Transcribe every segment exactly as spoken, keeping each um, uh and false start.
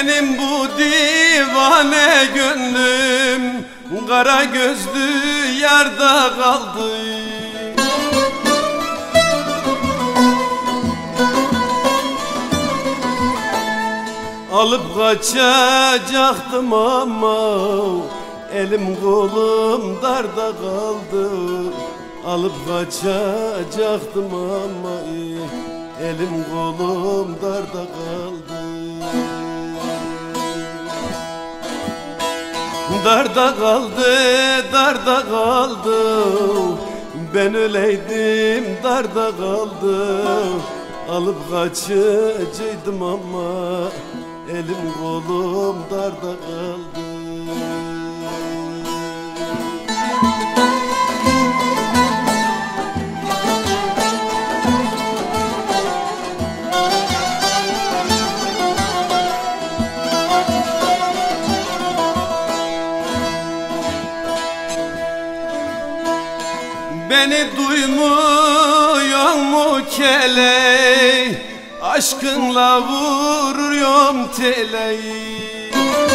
Benim bu divane gönlüm kara gözlü yarda kaldı. Alıp kaçacaktım ama elim kolum darda kaldı. Alıp kaçacaktım ama elim kolum darda kaldı. Darda kaldı, darda kaldı. Ben öleydim, darda kaldı. Alıp kaçacaktım ama elim kolum darda kaldı. Beni duymuyor mu keley? Aşkınla vuruyorum teleyi.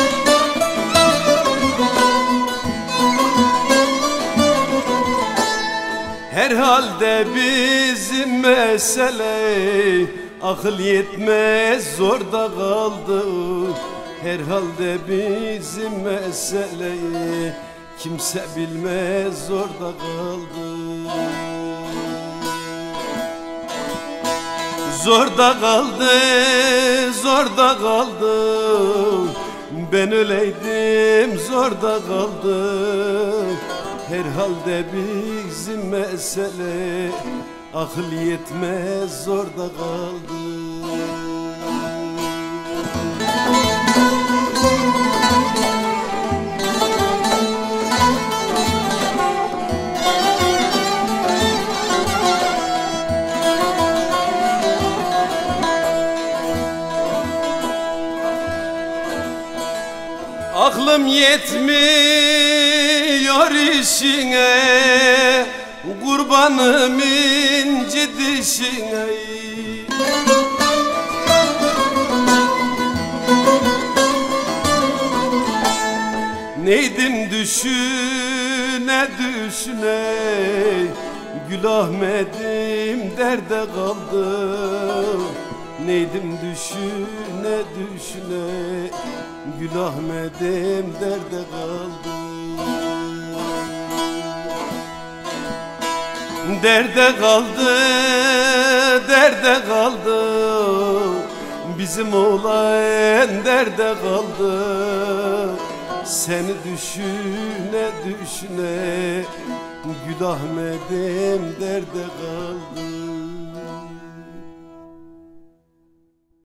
Herhalde bizim mesele akıl yetmez zorda kaldı. Herhalde bizim meseleyi kimse bilmez zorda kaldı. Zorda kaldı, zorda kaldı. Ben öleydim, zorda kaldı. Herhalde bizim mesele akıl yetmez zorda kaldı. Aklım yetmiyor işine, kurbanım inci dişine. Neydim düşüne düşüne, Gül Ahmet'im derde kaldı. Neydim düşüne düşüne, Gül Ahmet'im derde kaldı. Derde kaldı, derde kaldı. Bizim oğlan derde kaldı. Seni düşüne düşüne, Gül Ahmet'im derde kaldı.